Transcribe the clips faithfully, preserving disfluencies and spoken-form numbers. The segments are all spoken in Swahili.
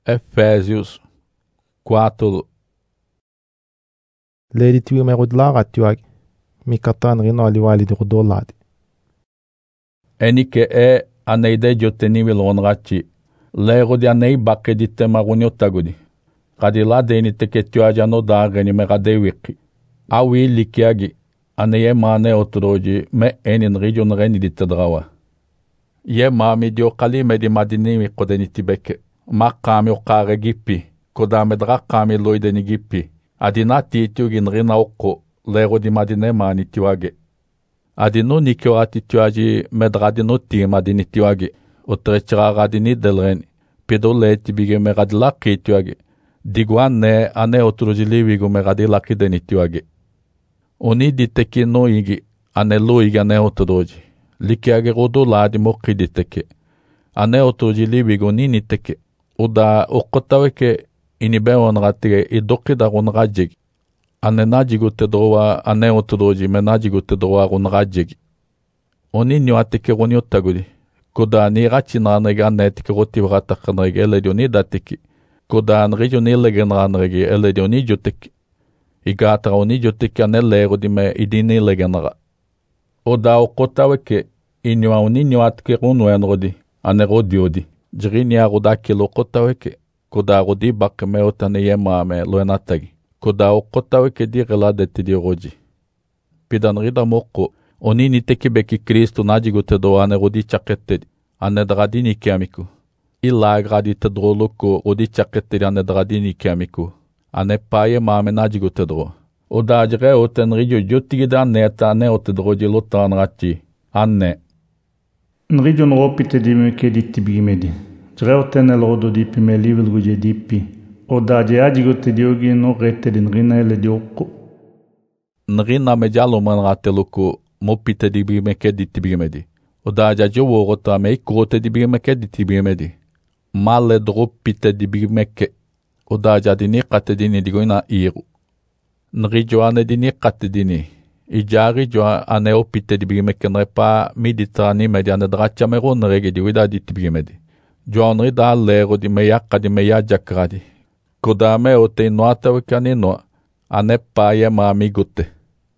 Efésios quatro. Leeditwi megudlaaqattuag mikatan rinoli walidi qudoladi. Enike e aneide joteniwil onrachi. Leerodi anei bakeditte maruniotagudi. Kadila deni tekettuaja no daageni megadewiki. Awi likiagi. Aneye mane otroji me enin region reni dittedrawa. Ye mami dio kali medi madinimi kodenitibeke. Makami okare gippi. Kodamedra kami loideni gippi. Adina titiugin rina okko. Leerodi madine mani tiwage. Adino nikyo atituaji medradino tima dinitiwage. Otrechiragadini delreni. Pido leti bige megadila kituage. Digwan ne ane otrojili vigo megadila kidenitiwage. Oni diteki no igi ane lo igi ane otroji. Likiage rodo ladi moki diteke. Ane otrojili vigo nini teke. Uda okotaweke inibe onratige idokida onrajegi. Ane najigute dowa ane otroji me najigute dowa onrajegi. Oni nyuateke roniotagudi. Koda ni rachinranrege ane teke roti vratakanrege eledioni dateki. Koda regioni legenranrege eledioni joteki. Igatra oni joteki ane leerodi me idini legenra. Oda okotaweke inyua oni nyuateke ronuenrodi ane rodiodi. Jirini arodaki lokotaweke. Koda rodi bakme otane yemame loenatagi. Koda okotaweke di reladeti di roji. Pidan rida moko. Oni niteki beki Kristo najigute do ane rodi chaketedi. Ane dradini kiamiku. Ila gradi tedroloko rodi chaketedi ane dradini kiamiku. Ane paye mame najigute do. Oda ajre oten rijo jotigida neta ane otedroji lotan rati. Anne. Nrijo nropite di meke ditti bimedi. Jre oten el rodo dipi me livel guje dipi. Oda aje ajigote diogi no rete din rina ele dioko. Nrina me jalo man rateloko mopite di bimeke ditti bimedi. Oda aje worota me ikrote di bimeke ditti bimedi. Male dropite di bimeke. Oda aje dini kate dini digoina iru. Nrijo ane dini kate dini. Ijari jo ane opite di bimeke nrepa miditrani medi ane dracha mero nrege di wida ditti bimedi. Jo anri da lero di meya kadi meya jakradi. Kodame ote noata wikane no ane paye mami gote.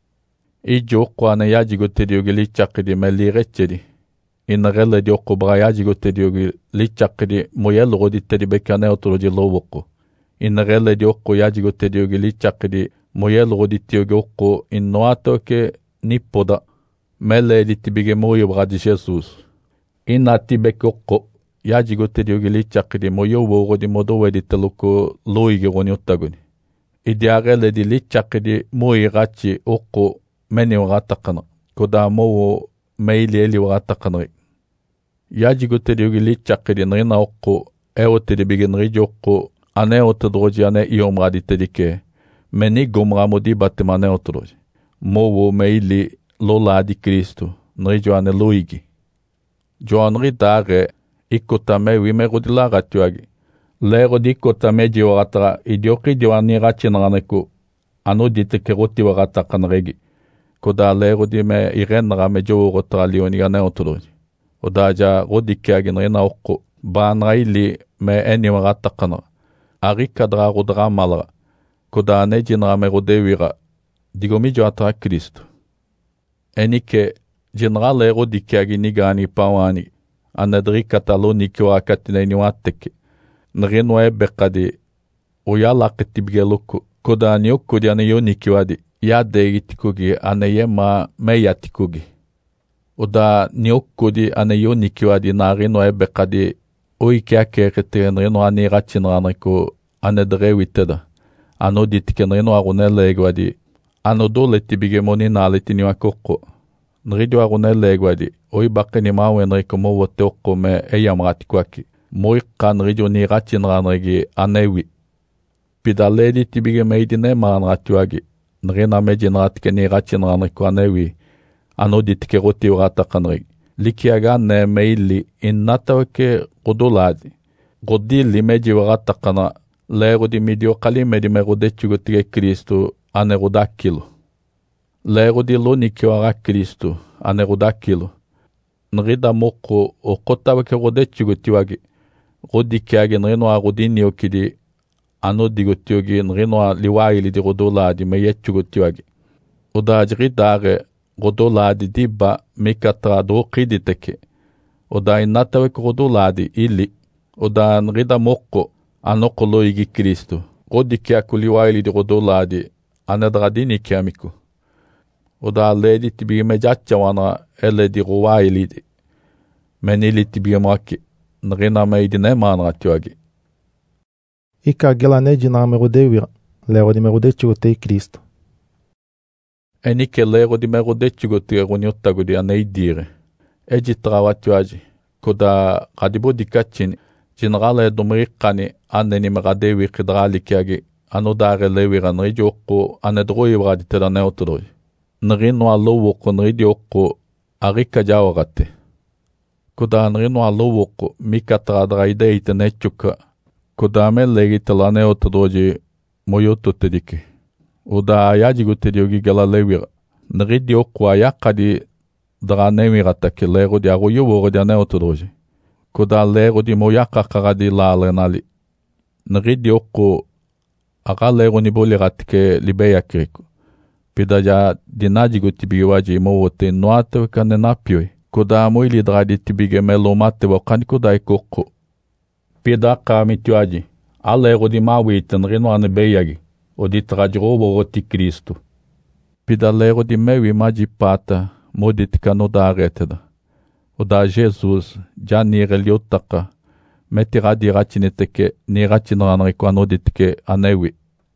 Ijo kwa ane yaji gote diogi li chakidi me li rechedi. Inrele di okobra yaji gote diogi li chakidi moyel rodi tedi bekane otoloji lo woko. Inrele di okko yaji gote diogi li chakidi moyel rodi tiogi okko in noata wike nipoda. Mele di tibige moyo bradi Jesus. Ina tibeke okko. Yaji gote diogi li chakidi moyo woro di modo wedi teloko loigi roni otagoni. Idiarele di li chakidi moyi rachi oko meni waratakana. Koda mowo meili eli waratakanri. Yaji gote diogi li chakidi nrina oko eote di bigi nriji oko ane otodroji ane iomradi tedike. Meni gomra modi batima ane otodroji. Mowo meili lola di Kristo nrijo ane loigi. Jo nri dare ikotame wime rodila ratuagi. Lero di ikotame jiwaratara idioki jiwani rachinraneko ano diteke roti waratakanregi. Koda lero di me irenra me jo rotara lioni gane otoloji. Oda ja rodikeagi nrena okko banra ili me eni waratakana. Arikadra rodra malra. Koda ane jinra me rodewira. Digomi jo atara Kristo. Enike jinra lero dikeagi nigani pawani. Anadri katalo nikyo akatine niwateke. Nrenwe bekade. Oya laketibge loko. Koda ni okodi ane yo nikiwadi. Ya degi tikogi ane ye ma meya tikogi. Oda ni okodi ane yo nikiwadi na renwe bekade. Oike akerete nrenwe ane rachinraneko ane dre witeda. Ano ditike nrenwe arunele egwadi. Ano dole tibige moni naleti niwakoko. Nridio arunele egwadi. Oi bakeni mawe nreko mo wote oko me eyamrati kwaki. Moi ka nridio ni rachinranregi anewi. Pidaledi tibige meidine maranratuagi. Nrena mejinratike ni rachinranreko anewi. Ano ditike roti uratakanregi. Likiaga ne meili innataweke godoladi. Godili meji uratakana. Lero di midio kali medi me rodechugotige Kristo ane rodakilo. Lero di lo nikiwara Kristo ane rodakilo. Nrida moko o kotaweke rodechugutiwagi. godikage nrinoa godinio kidi ano digotiogi nrinoa liwaili di godoladi me yechugotiogi oda jridare godoladi dibba mikatra do qiditeke oda inatawe godoladi ili oda nrida mokko anokolo igi Kristo godikiaku liwaili di godoladi anadradini kiamiku oda ledi tibime jatchawana ele di gowaili di menili tibimaki nrina meidine manratiogi Ika gela neji na merodewira lero di merodechugotei Kristo enike lero di merodechugotei roniottagodi aneidire eji trawatioagi koda kadibo dikachini generale domriqani anneni megadewi qidralikiagi anodare lewira nriji okko anedroibradi telaneotodoi nrino alowokko nridi okko arika jawagate koda nrino alowokko mikatradraideite nechuka koda melegi telaneotodoji moyototedike oda ayajigotediogi gela lewira nridi okko ayakadi dranewiratake lero di agoyoworo aneotodoji koda lero di moyakakagadi lalenali nridi okko aga lero ni boliratike libeyakiriku pidaja dinajigo tibiwaji mowote noate kane napioi koda moili dradi tibige melomate wakani koda ikoko pida kamitioaji alero di mawiten rino ane beyagi odi trajrobo roti Kristo pida lero di mewi maji pata modit kanoda areteda oda Jesus ja nire liotaka metiradi rachineteke ni rachinranriko anoditike anewi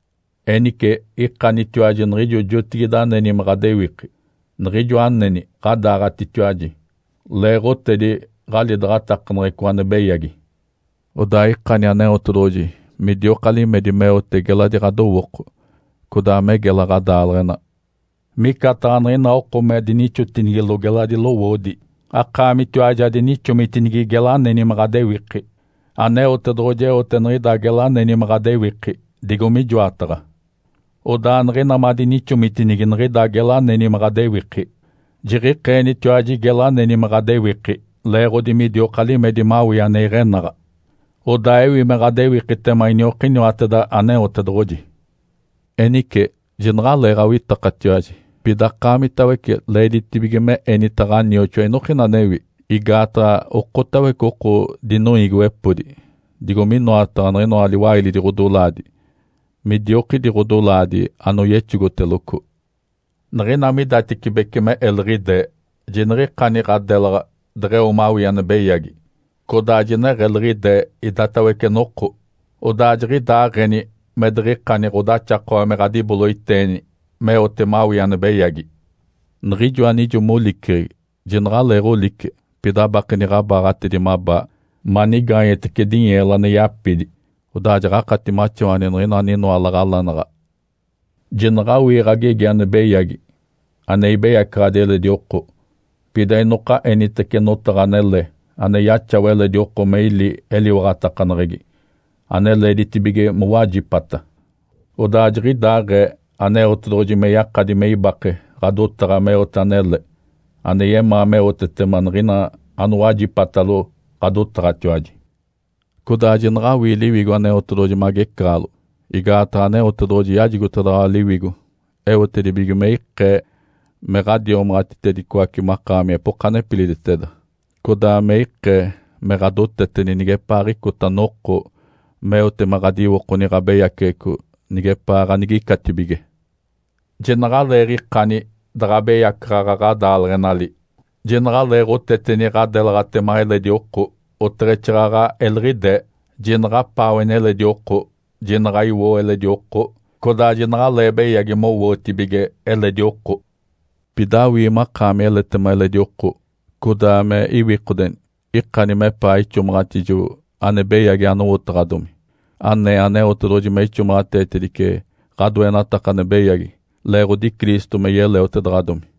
enike ikanitioaji nrijo jotigidane mradewiki nrijo anneni qadaratitioaji lerotedi galidrataknriko anebeyagi oda ikani aneotodoji midio qali medi meote geladi radowoko koda me gela radalrena mikatanrina okko medinicho tingilo geladi lowodi aqamitioaji adinicho mitingi gelaneni mradewiki aneotodoje otenrida gelaneni mradewiki digomi joatara oda nrina madinicho mitinigi nrida gelaneni mradewiki jiri qeni tioaji gelaneni mradewiki lero di midio qali medi mawi anerenara oda ewi mradewiki temainio qinio atada aneotodoji enike general erawita qatioaji pidaqamitaweke ledi tibigeme eni taganiocho enokina newi igata okkotaweke okko dino igweppodi digomino atanrino aliwaili di godoladi midioki di godoladi ano yechugoteloko nrina midati kibekeme elride jenri qani qadelra dre umawi anbeyagi koda jener elride idataweke nokko odajri dageni medri qani goda chaqo amegadi boloiteni me otemawi anbeyagi nrijo anijo molikri general erolik pida bakni rabarate di maba maniga etkedin elane yapidi odaja qatti machoane nrina nino alagallanara general wirage gane beyagi aneibeya kradele diokko pida inoqa eniteke notaganelle ane yachawele diokko meili eliwata kanregi anelle editibige muwajipata odajri dage ane otdoji me yakadi me ibake radotara me otanelle ane yema me otetemanrina anuwaji patalo radotara tioaji koda jenra wi liwigo ane otdoji magekralo igata ane otdoji yajigotara liwigo e otedibige me ikke me radio mratitedi kwaki makami pokane pilideteda koda me ikke me radoteteni nige pari kotanoko me ote magadi wokoni rabeya keku nige para nigi katibige general eri qani drabe yakraraga dalrenali general ero teteni radelrate maile diokko otrechraga elride general pawenele diokko general iwo ele diokko koda general ebe yagimo wotibige ele diokko pidawi maqame ele temele diokko koda me iwiqden iqani me pai chumratiju ane be yagano otradumi anne ane otroji me chumrate tedike gadwena takane be yagi lero di Kristo me yele otedradumi